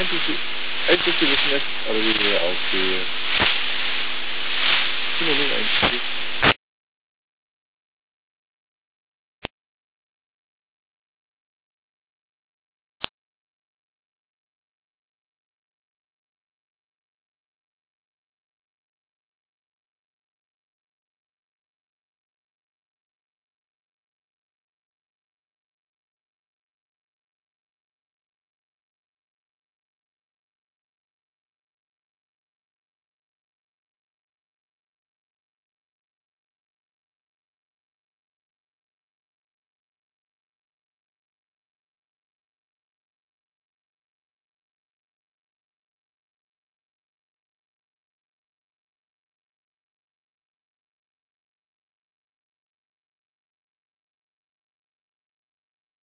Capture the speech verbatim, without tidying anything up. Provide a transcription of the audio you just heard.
Endlich, endlich gewesen, aber wie wir ausgehen. Ich bin nur ein